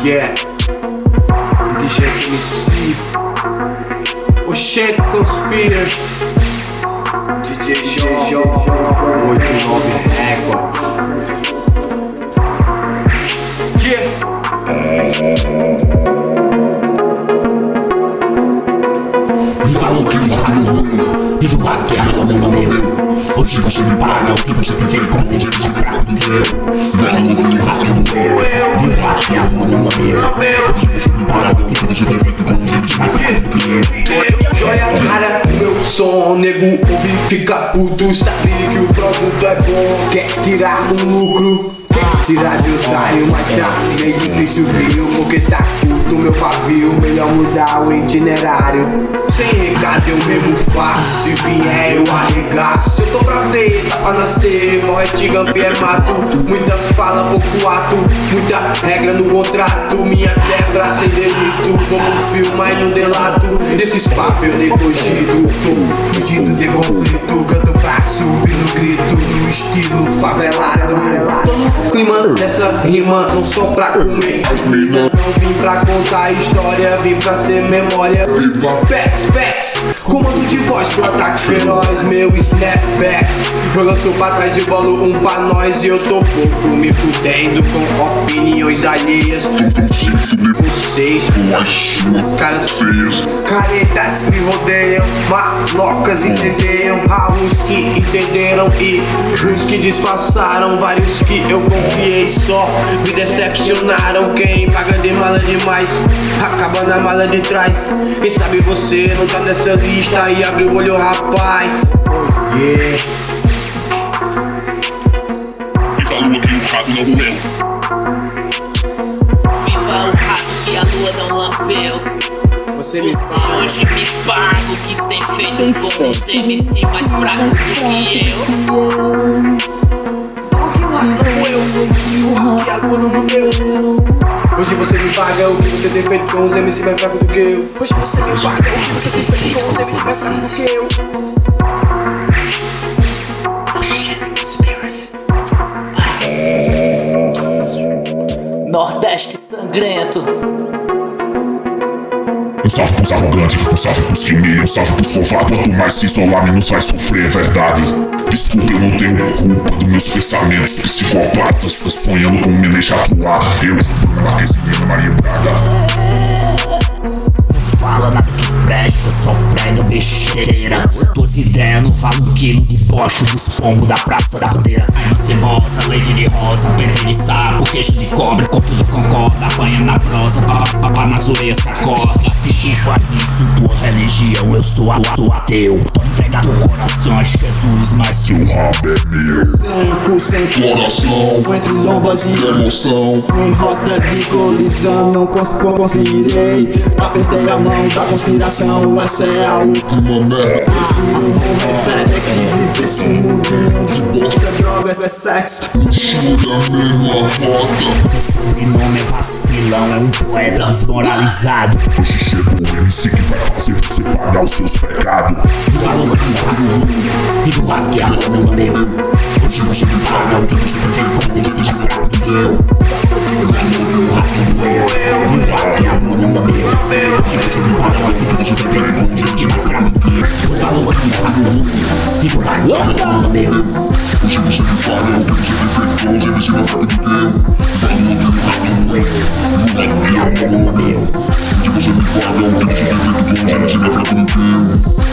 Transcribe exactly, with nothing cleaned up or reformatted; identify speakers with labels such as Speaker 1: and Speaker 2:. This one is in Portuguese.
Speaker 1: Yeah, D J M C, Oxente Conspiracy, D J Jó, oitenta e nove Records.
Speaker 2: Viva o que é raro, viva o lado que é raro no meu. Hoje você me paga o que você tem feito com ele se mais fraco do que eu. Viva o que é raro no meu, viva o lado que é raro no meu. Hoje você me paga o que você tem feito com ele se mais fraco do que eu.
Speaker 1: Joia rara, meu som, nego ouve, fica puto. Sabe que o produto é bom, quer tirar o lucro. Tirar de otário, mas tá meio difícil, viu? Porque tá curto meu pavio, melhor mudar o itinerário. Sem recado eu mesmo faço, se vier eu arregaço. Eu tô pra ver, tá pra nascer, morre de gampi é mato. Muita fala, pouco ato, muita regra no contrato. Minha quebra sem delito, como filma e não delato. Desses papos eu nem cogito, tô fugindo de conflito. Canto pra subir no grito, no estilo favelado. Tô no clima dessa rima, não só pra comer as minas. Não vim pra contar história, vim pra ser memória. Pex, pex, comando de voz pro ataque feroz. Meu snapback, eu lanço pra trás de bolo um pra nós. E eu tô pouco me fudendo com opiniões alheias. Vocês, as caras feias, caretas me rodeiam, malocas incendeiam. Há uns que entenderam e uns que disfarçaram. Vários que eu confiei só me decepcionaram. Quem paga de mala demais acaba na mala de trás. Quem sabe você não tá nessa lista e abre o olho, rapaz. Yeah.
Speaker 3: Viva a lua que o rato não roeu.
Speaker 2: Viva o rato que a lua não lambeu.
Speaker 1: Você,
Speaker 2: Você hoje me paga o que tem feito com os M C mais fracos do que eu.
Speaker 1: O que o rato não roeu, o rato que a lua não rompeu. Hoje você me paga o que você tem feito com os M C mais fracos do que eu. Hoje você me paga o que você tem feito com os M C mais fracos do que eu.
Speaker 2: Oxente Conspiracy. Nordeste sangrento.
Speaker 3: Um salve pros arrogantes, um salve pros timidos, um salve pros covardes. Quanto mais se isolar, menos vai sofrer, é verdade. Desculpa, eu não tenho culpa dos meus pensamentos psicopatas. Sonhando com me deixar atuar. Eu, Bruna Marquezine, Ana Maria Braga.
Speaker 2: Fala nada que presta, só prega besteira. Tuas ideias não valem um quilo de bosta dos pombos da Praça da Bandeira. Aí cebosa, leite de rosa, pente de sapo, queijo de cobre, com tudo concorda. Apanha na prosa, papá nas orelhas acorda. Se tu faz isso, tua religião, eu sou, a, sou ateu. Então entrega teu coração a Jesus, mas
Speaker 3: Seu rabo é meu.
Speaker 1: cem por cento
Speaker 3: Coração
Speaker 1: entre lombas e
Speaker 3: emoção.
Speaker 1: em rota de colisão. Não cons conspirei, apertei a mão da conspiração. Essa é a última
Speaker 3: merda.
Speaker 1: Prefere que viver esse mundinho de boca, drogas, é sexo.
Speaker 3: Jura a mesma rota.
Speaker 2: seu sobrenome é vacilão, é um poeta desmoralizado.
Speaker 3: Hoje chega o M C que vai fazer você pagar os seus pecados.
Speaker 2: Falou que não pagou, viva o lado que a lua não lambeu. Hoje você me paga o que você tem feito com os M C mais fracos do que eu. Viva o lado que a lua não lambeu. Hoje você me paga o que você tem feito com os M C mais fracos do que eu. Falou que não pagou, viva o lado que a lua não lambeu.
Speaker 3: Hoje você me paga o que você tem feito com os M C mais fracos do que eu.
Speaker 2: Viva o lado que a lua não lambeu.
Speaker 3: Hoje você me paga o que você tem feito com os M C mais fracos do que eu.